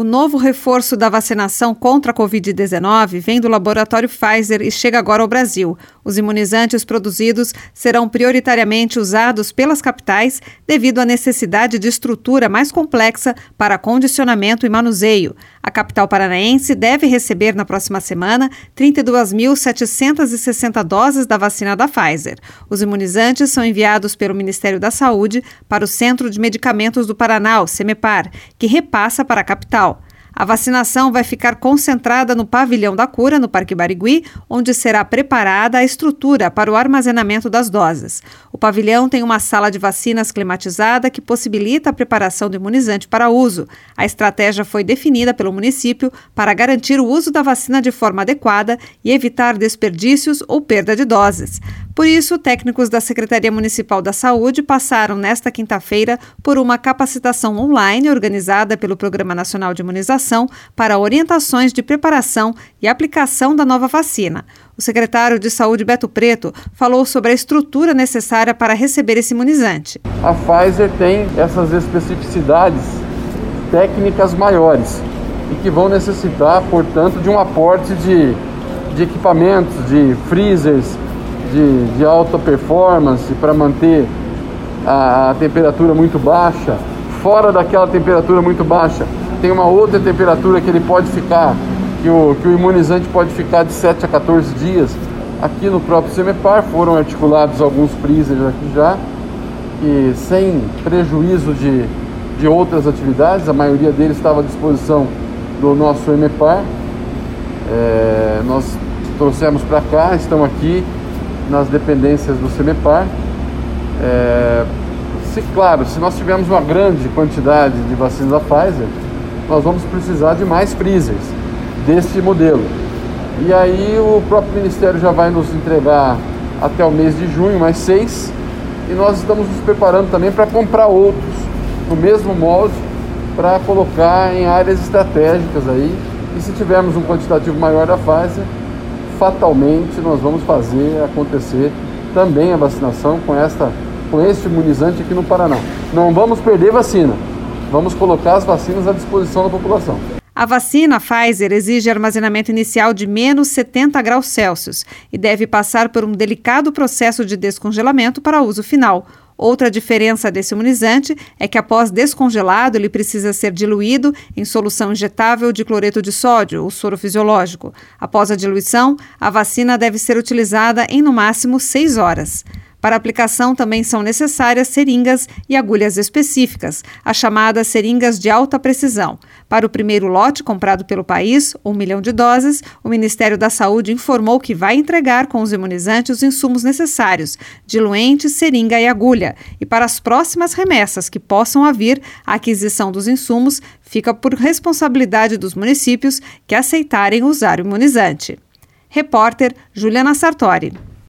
O novo reforço da vacinação contra a Covid-19 vem do laboratório Pfizer e chega agora ao Brasil. Os imunizantes produzidos serão prioritariamente usados pelas capitais devido à necessidade de estrutura mais complexa para condicionamento e manuseio. A capital paranaense deve receber na próxima semana 32.760 doses da vacina da Pfizer. Os imunizantes são enviados pelo Ministério da Saúde para o Centro de Medicamentos do Paraná, o CEMEPAR, que repassa para a capital. A vacinação vai ficar concentrada no Pavilhão da Cura, no Parque Barigui, onde será preparada a estrutura para o armazenamento das doses. O pavilhão tem uma sala de vacinas climatizada que possibilita a preparação do imunizante para uso. A estratégia foi definida pelo município para garantir o uso da vacina de forma adequada e evitar desperdícios ou perda de doses. Por isso, técnicos da Secretaria Municipal da Saúde passaram nesta quinta-feira por uma capacitação online organizada pelo Programa Nacional de Imunização para orientações de preparação e aplicação da nova vacina. O secretário de Saúde, Beto Preto, falou sobre a estrutura necessária para receber esse imunizante. A Pfizer tem essas especificidades técnicas maiores e que vão necessitar, portanto, de um aporte de equipamentos, de freezers, de alta performance para manter a temperatura muito baixa. Fora daquela temperatura muito baixa, tem uma outra temperatura que ele pode ficar, que o imunizante pode ficar de 7 a 14 dias. Aqui no próprio CEMEPAR foram articulados alguns freezers aqui já, e sem prejuízo de outras atividades, a maioria deles estava à disposição do nosso EMEPAR. Nós trouxemos para cá, estão aqui nas dependências do CEMEPAR. Claro, se nós tivermos uma grande quantidade de vacinas da Pfizer, nós vamos precisar de mais freezers deste modelo. E aí o próprio Ministério já vai nos entregar até o mês de junho mais 6, e nós estamos nos preparando também para comprar outros no mesmo molde para colocar em áreas estratégicas aí. E se tivermos um quantitativo maior da Pfizer, fatalmente nós vamos fazer acontecer também a vacinação com este imunizante aqui no Paraná. Não vamos perder vacina, vamos colocar as vacinas à disposição da população. A vacina Pfizer exige armazenamento inicial de menos 70 graus Celsius e deve passar por um delicado processo de descongelamento para uso final. Outra diferença desse imunizante é que, após descongelado, ele precisa ser diluído em solução injetável de cloreto de sódio, o soro fisiológico. Após a diluição, a vacina deve ser utilizada em, no máximo, 6 horas. Para aplicação também são necessárias seringas e agulhas específicas, as chamadas seringas de alta precisão. Para o primeiro lote comprado pelo país, 1 milhão de doses, o Ministério da Saúde informou que vai entregar com os imunizantes os insumos necessários, diluente, seringa e agulha. E para as próximas remessas que possam haver, a aquisição dos insumos fica por responsabilidade dos municípios que aceitarem usar o imunizante. Repórter Juliana Sartori.